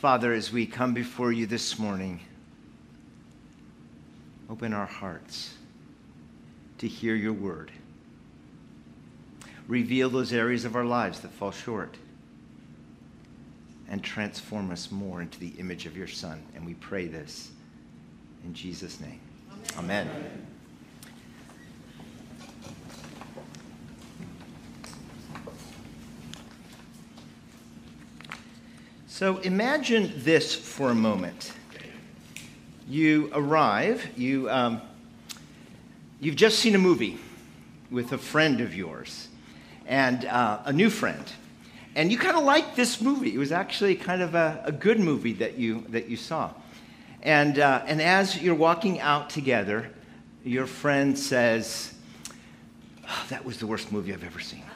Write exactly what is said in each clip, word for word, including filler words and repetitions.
Father, as we come before you this morning, open our hearts to hear your word. Reveal those areas of our lives that fall short and transform us more into the image of your Son. And we pray this in Jesus' name. Amen. Amen. So imagine this for a moment. You arrive, you, um, you've just seen a movie with a friend of yours, and uh, a new friend. And you kind of liked this movie. It was actually kind of a, a good movie that you, that you saw. And, uh, and as you're walking out together, your friend says, oh, that was the worst movie I've ever seen.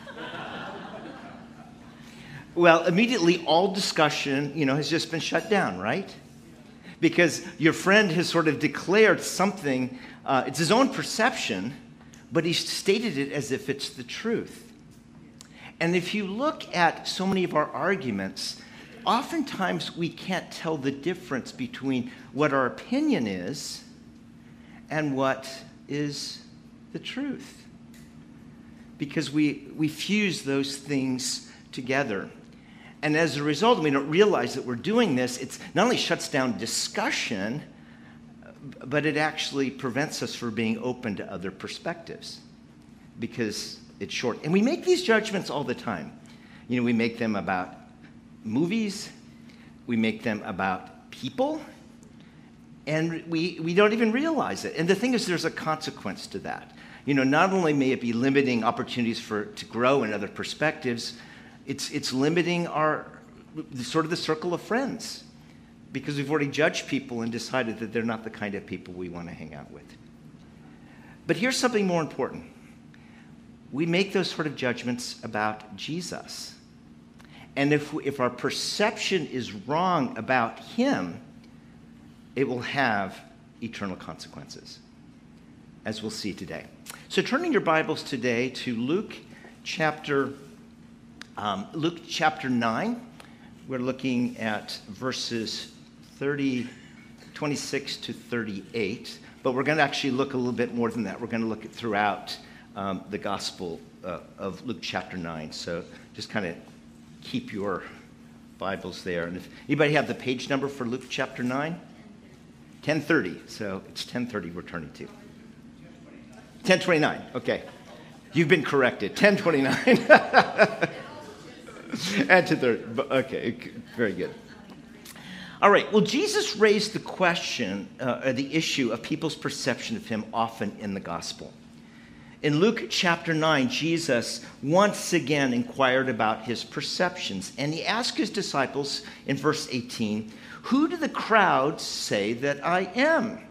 Well, immediately all discussion, you know, has just been shut down, right? Because your friend has sort of declared something, uh, it's his own perception, but he stated it as if it's the truth. And if you look at so many of our arguments, oftentimes we can't tell the difference between what our opinion is and what is the truth. Because we, we fuse those things together. And as a result, we don't realize that we're doing this. It's not only shuts down discussion, but it actually prevents us from being open to other perspectives because it's short. And we make these judgments all the time. You know, we make them about movies. We make them about people. And we, we don't even realize it. And the thing is, there's a consequence to that. You know, not only may it be limiting opportunities for to grow in other perspectives, It's it's limiting our sort of the circle of friends because we've already judged people and decided that they're not the kind of people we want to hang out with. But here's something more important. We make those sort of judgments about Jesus. And if if our perception is wrong about him, it will have eternal consequences, as we'll see today. So turning your Bibles today to Luke chapter Um, Luke chapter nine, we're looking at verses thirty, twenty-six to thirty-eight, but we're going to actually look a little bit more than that. We're going to look at throughout um, the Gospel uh, of Luke chapter nine, so just kind of keep your Bibles there. And if anybody have the page number for Luke chapter nine? ten thirty, so it's ten thirty we're turning to. ten twenty-nine, okay. You've been corrected, ten twenty-nine. And to third, okay, very good. All right, well, Jesus raised the question, uh, or the issue of people's perception of him often in the gospel. In Luke chapter nine, Jesus once again inquired about his perceptions, and he asked his disciples in verse eighteen, "Who do the crowds say that I am?"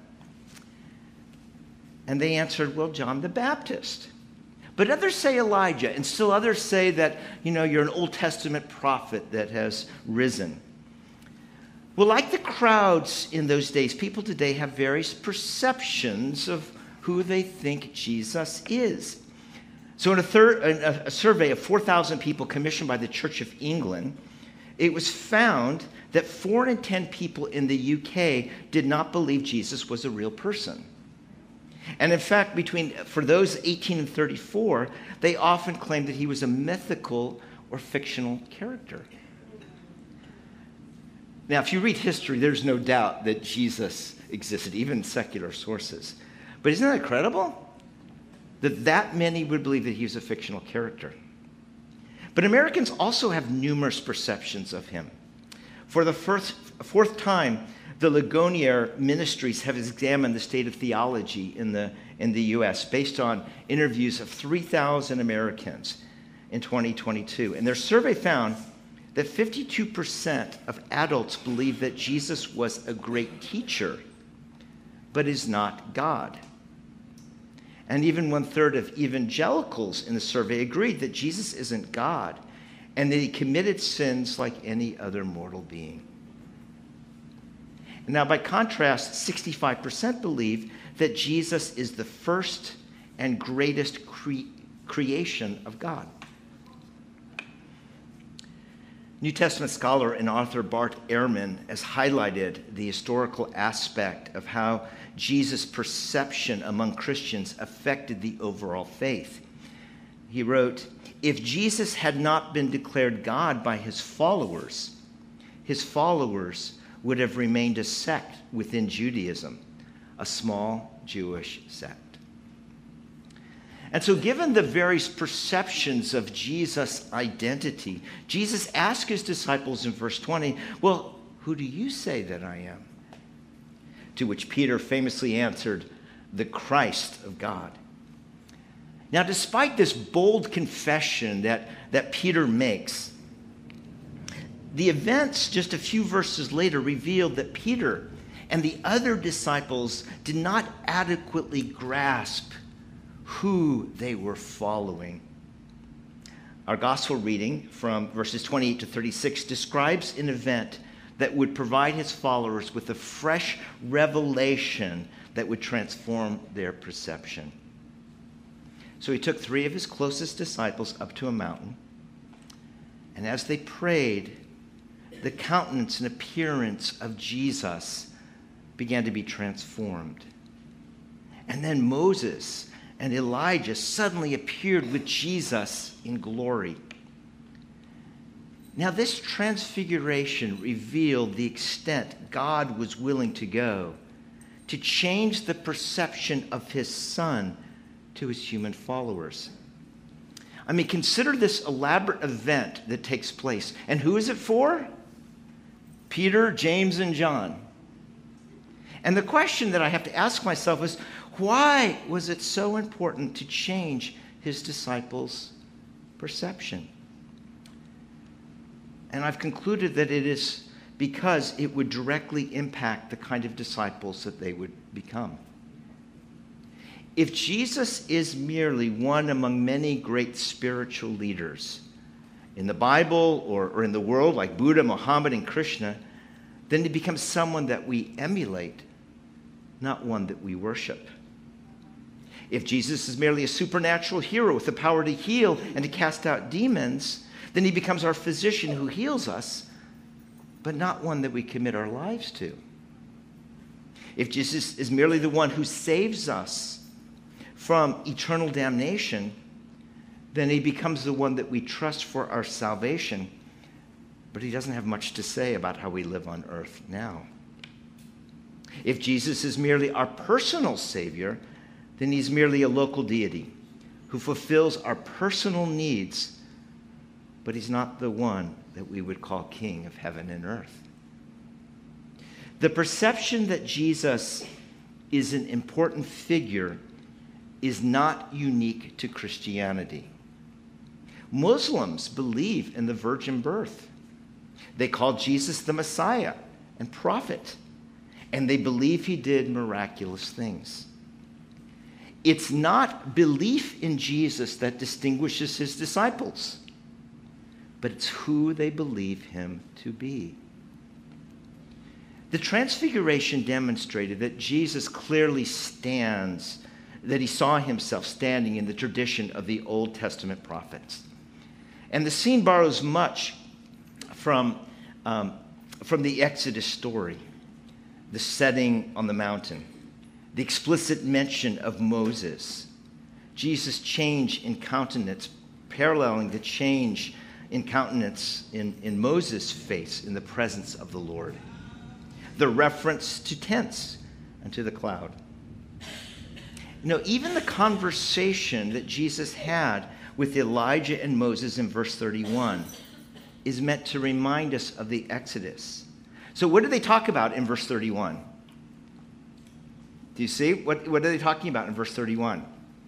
And they answered, "Well, John the Baptist. But others say Elijah, and still others say that, you know, you're an Old Testament prophet that has risen." Well, like the crowds in those days, people today have various perceptions of who they think Jesus is. So in a, third, a, a survey of four thousand people commissioned by the Church of England, it was found that four in ten people in the U K did not believe Jesus was a real person. And in fact, between for those eighteen and thirty-four, they often claimed that he was a mythical or fictional character. Now, if you read history, there's no doubt that Jesus existed, even in secular sources. But isn't that incredible? That that many would believe that he was a fictional character. But Americans also have numerous perceptions of him. For the first, fourth time, the Ligonier Ministries have examined the state of theology in the, in the U S based on interviews of three thousand Americans in twenty twenty-two. And their survey found that fifty-two percent of adults believe that Jesus was a great teacher, but is not God. And even one-third of evangelicals in the survey agreed that Jesus isn't God and that he committed sins like any other mortal being. Now, by contrast, sixty-five percent believe that Jesus is the first and greatest cre- creation of God. New Testament scholar and author Bart Ehrman has highlighted the historical aspect of how Jesus' perception among Christians affected the overall faith. He wrote, "If Jesus had not been declared God by his followers, his followers would have remained a sect within Judaism, a small Jewish sect." And so, given the various perceptions of Jesus' identity, Jesus asked his disciples in verse twenty, "Well, who do you say that I am?" To which Peter famously answered, "The Christ of God." Now, despite this bold confession that, that Peter makes, the events just a few verses later revealed that Peter and the other disciples did not adequately grasp who they were following. Our gospel reading from verses twenty-eight to thirty-six describes an event that would provide his followers with a fresh revelation that would transform their perception. So he took three of his closest disciples up to a mountain, and as they prayed, the countenance and appearance of Jesus began to be transformed. And then Moses and Elijah suddenly appeared with Jesus in glory. Now, this transfiguration revealed the extent God was willing to go to change the perception of his Son to his human followers. I mean, consider this elaborate event that takes place. And who is it for? Peter, James, and John. And the question that I have to ask myself is, why was it so important to change his disciples' perception? And I've concluded that it is because it would directly impact the kind of disciples that they would become. If Jesus is merely one among many great spiritual leaders in the Bible or, or in the world, like Buddha, Muhammad, and Krishna, then he becomes someone that we emulate, not one that we worship. If Jesus is merely a supernatural hero with the power to heal and to cast out demons, then he becomes our physician who heals us, but not one that we commit our lives to. If Jesus is merely the one who saves us from eternal damnation, then he becomes the one that we trust for our salvation, but he doesn't have much to say about how we live on earth now. If Jesus is merely our personal Savior, then he's merely a local deity who fulfills our personal needs, but he's not the one that we would call King of heaven and earth. The perception that Jesus is an important figure is not unique to Christianity. Muslims believe in the virgin birth. They call Jesus the Messiah and prophet, and they believe he did miraculous things. It's not belief in Jesus that distinguishes his disciples, but it's who they believe him to be. The Transfiguration demonstrated that Jesus clearly stands, that he saw himself standing in the tradition of the Old Testament prophets. And the scene borrows much from, um, from the Exodus story, the setting on the mountain, the explicit mention of Moses, Jesus' change in countenance, paralleling the change in countenance in, in Moses' face in the presence of the Lord, the reference to tents and to the cloud. You know, even the conversation that Jesus had with Elijah and Moses in verse thirty-one is meant to remind us of the Exodus. So what do they talk about in verse thirty-one? Do you see? What, what are they talking about in verse thirty-one?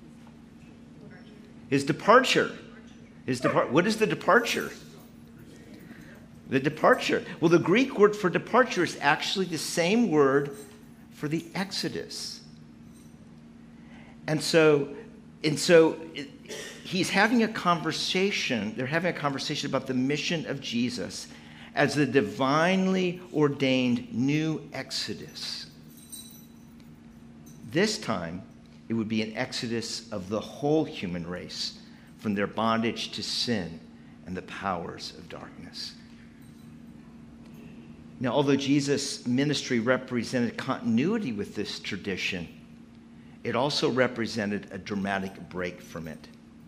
His departure. His depart- what is the departure? The departure. Well, the Greek word for departure is actually the same word for the Exodus. And so, and so it, he's having a conversation, they're having a conversation about the mission of Jesus as the divinely ordained new Exodus. This time, it would be an exodus of the whole human race from their bondage to sin and the powers of darkness. Now, although Jesus' ministry represented continuity with this tradition, it also represented a dramatic break from it.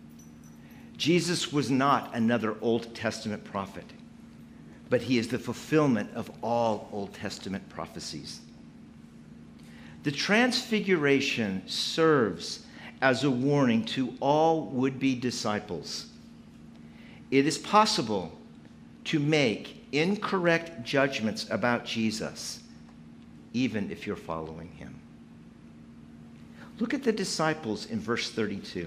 Jesus was not another Old Testament prophet, but he is the fulfillment of all Old Testament prophecies. The Transfiguration serves as a warning to all would-be disciples. It is possible to make incorrect judgments about Jesus, even if you're following him. Look at the disciples in verse thirty-two,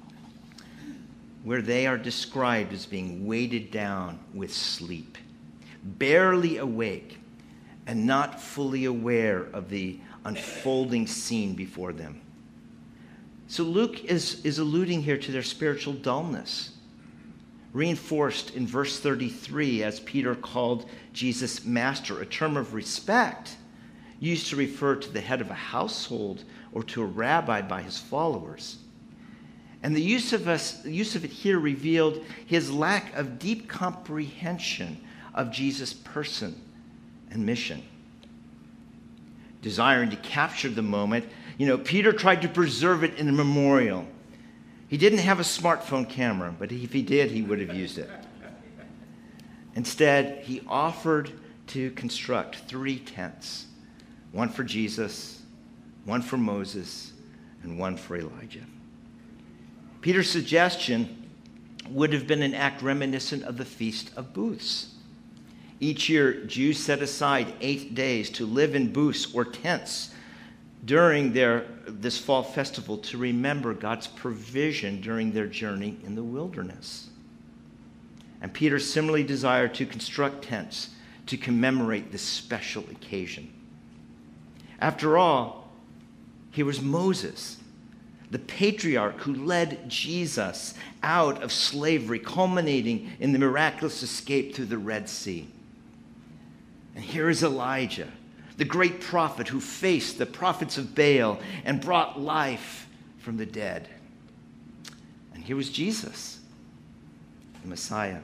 where they are described as being weighted down with sleep, barely awake, and not fully aware of the unfolding scene before them. So Luke is, is alluding here to their spiritual dullness, reinforced in verse thirty-three as Peter called Jesus master, a term of respect used to refer to the head of a household or to a rabbi by his followers. And the use of, us, the use of it here revealed his lack of deep comprehension of Jesus' person and mission. Desiring to capture the moment, you know, Peter tried to preserve it in a memorial. He didn't have a smartphone camera, but if he did, he would have used it. Instead, he offered to construct three tents, one for Jesus, one for Moses, and one for Elijah. Peter's suggestion would have been an act reminiscent of the Feast of Booths. Each year, Jews set aside eight days to live in booths or tents during their, this fall festival to remember God's provision during their journey in the wilderness. And Peter similarly desired to construct tents to commemorate this special occasion. After all, here was Moses, the patriarch who led Jesus out of slavery, culminating in the miraculous escape through the Red Sea. And here is Elijah, the great prophet who faced the prophets of Baal and brought life from the dead. And here was Jesus, the Messiah.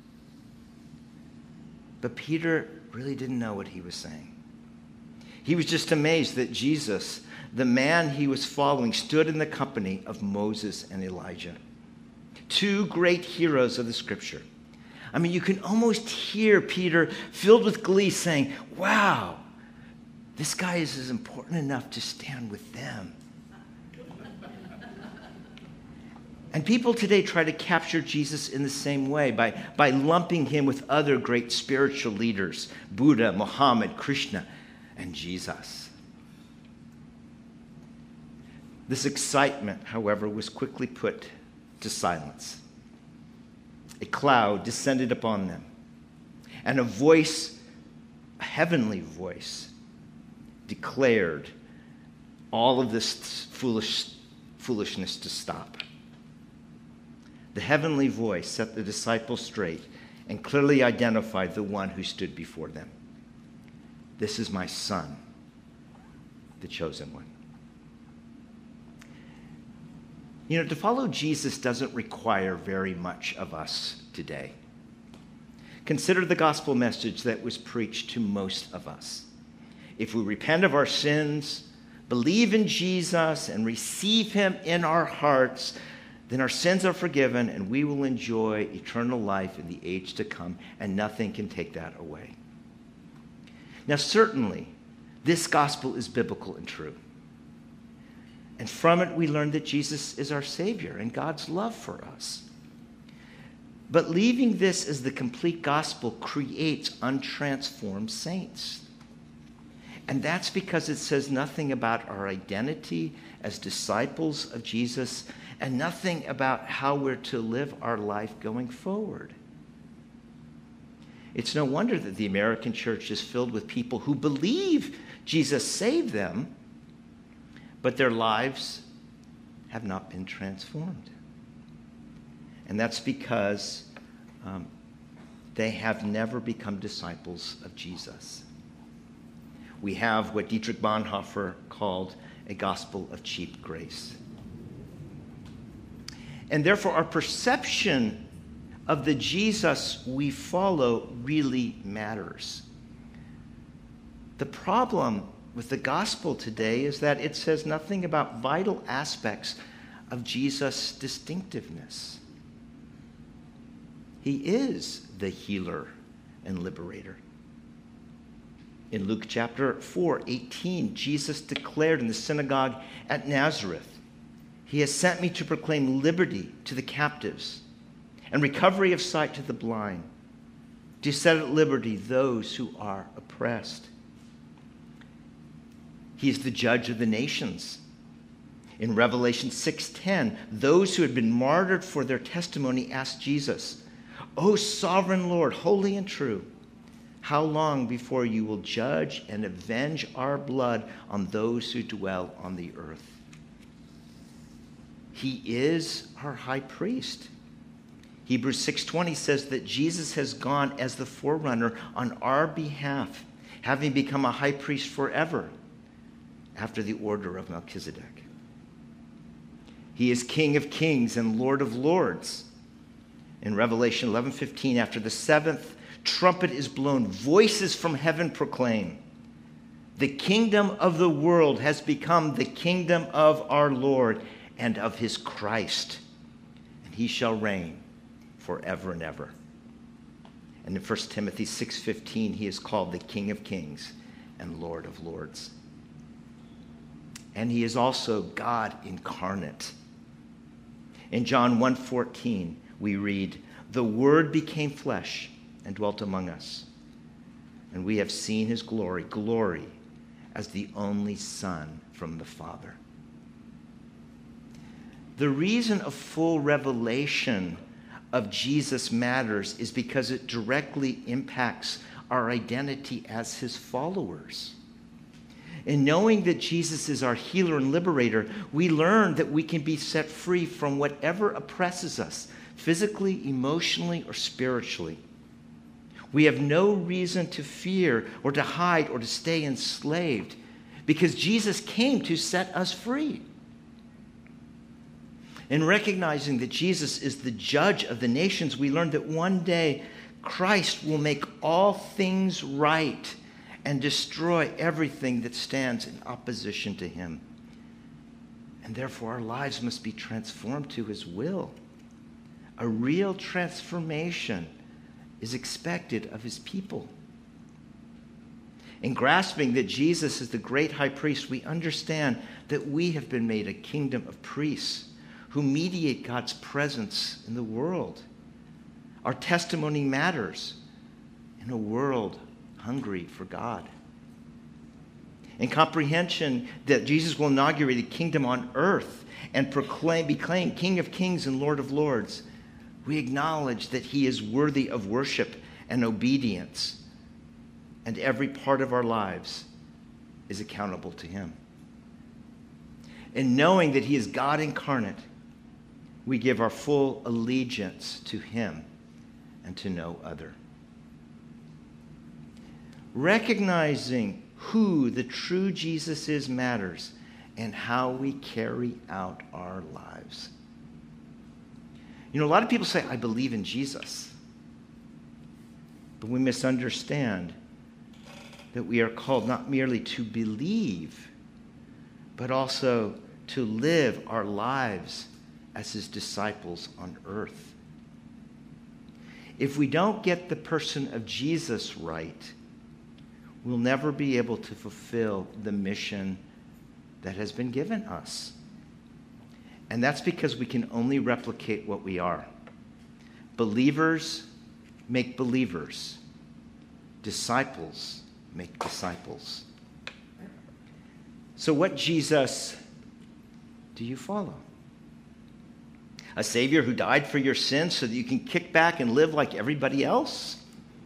But Peter really didn't know what he was saying. He was just amazed that Jesus, the man he was following, stood in the company of Moses and Elijah, two great heroes of the Scripture. I mean, you can almost hear Peter filled with glee saying, wow, this guy is as important enough to stand with them. And people today try to capture Jesus in the same way by, by lumping him with other great spiritual leaders, Buddha, Muhammad, Krishna, and Jesus. This excitement, however, was quickly put to silence. A cloud descended upon them, and a voice, a heavenly voice, declared all of this foolish, foolishness to stop. The heavenly voice set the disciples straight and clearly identified the one who stood before them. This is my son, the chosen one. You know, to follow Jesus doesn't require very much of us today. Consider the gospel message that was preached to most of us. If we repent of our sins, believe in Jesus, and receive him in our hearts, then our sins are forgiven and we will enjoy eternal life in the age to come, and nothing can take that away. Now, certainly, this gospel is biblical and true. And from it, we learn that Jesus is our Savior and God's love for us. But leaving this as the complete gospel creates untransformed saints. And that's because it says nothing about our identity as disciples of Jesus and nothing about how we're to live our life going forward. It's no wonder that the American church is filled with people who believe Jesus saved them, but their lives have not been transformed. And that's because um, they have never become disciples of Jesus. We have what Dietrich Bonhoeffer called a gospel of cheap grace. And therefore, our perception of the Jesus we follow really matters. The problem with the gospel today is that it says nothing about vital aspects of Jesus' distinctiveness. He is the healer and liberator. In Luke chapter four, eighteen, Jesus declared in the synagogue at Nazareth, "He has sent me to proclaim liberty to the captives and recovery of sight to the blind, to set at liberty those who are oppressed." He is the judge of the nations. In Revelation six ten, those who had been martyred for their testimony asked Jesus, "O sovereign Lord, holy and true, how long before you will judge and avenge our blood on those who dwell on the earth?" He is our high priest. Hebrews six twenty says that Jesus has gone as the forerunner on our behalf, having become a high priest forever after the order of Melchizedek. He is King of kings and Lord of lords. In Revelation eleven fifteen, after the seventh trumpet is blown, voices from heaven proclaim, "The kingdom of the world has become the kingdom of our Lord and of his Christ, and he shall reign forever and ever." And in First Timothy six fifteen, he is called the King of kings and Lord of lords. And he is also God incarnate. In John one fourteen, we read, "The Word became flesh and dwelt among us, and we have seen his glory, glory as the only Son from the Father." The reason a full revelation of Jesus matters is because it directly impacts our identity as his followers. In knowing that Jesus is our healer and liberator, we learn that we can be set free from whatever oppresses us, physically, emotionally, or spiritually. We have no reason to fear or to hide or to stay enslaved because Jesus came to set us free. In recognizing that Jesus is the judge of the nations, we learn that one day Christ will make all things right and destroy everything that stands in opposition to him. And therefore, our lives must be transformed to his will. A real transformation is expected of his people. In grasping that Jesus is the great high priest, we understand that we have been made a kingdom of priests who mediate God's presence in the world. Our testimony matters in a world hungry for God. In comprehension that Jesus will inaugurate a kingdom on earth and proclaim, beclaim King of kings and Lord of lords, we acknowledge that he is worthy of worship and obedience, and every part of our lives is accountable to him. In knowing that he is God incarnate, we give our full allegiance to him and to no other. Recognizing who the true Jesus is matters and how we carry out our lives. You know, a lot of people say, "I believe in Jesus." But we misunderstand that we are called not merely to believe, but also to live our lives as his disciples on earth. If we don't get the person of Jesus right, we'll never be able to fulfill the mission that has been given us. And that's because we can only replicate what we are. Believers make believers. Disciples make disciples. So what Jesus do you follow? A Savior who died for your sins so that you can kick back and live like everybody else?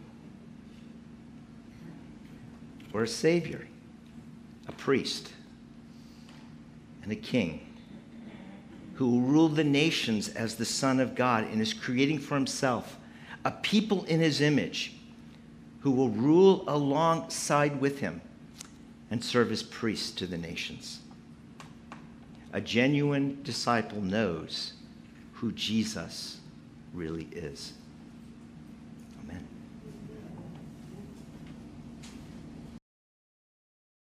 Or a Savior, a priest, and a king who will rule the nations as the Son of God and is creating for himself a people in his image who will rule alongside with him and serve as priests to the nations? A genuine disciple knows who Jesus really is.